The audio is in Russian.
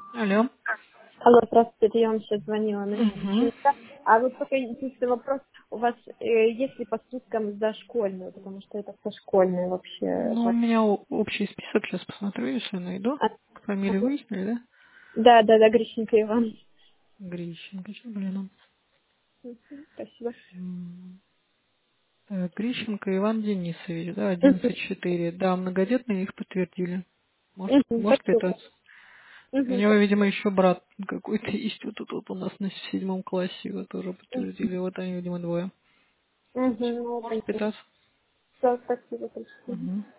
Алло. Алло, здравствуйте, я вам сейчас звонила на Угу. счета. А вот только единственный вопрос, у вас есть ли по скидкам за школьную, потому что это со школьной вообще. Ну, у меня общий список, сейчас посмотрю, если найду. А, Фамилию выяснили, да? да, да, да, Грищенко Иван. Грищенко, что, блин, Мгм, спасибо. Так, Грищенко Иван Денисович, да, Мгм, 11-4. Да, многодетные их подтвердили. мгм, Может спасибо. питаться. У Мгм, него, видимо, еще брат какой-то есть вот тут у нас на 7 классе, его тоже подтвердили. Вот они, видимо, двое. мгм, ну, Может понятно. питаться. Всё, спасибо. Спасибо. Угу.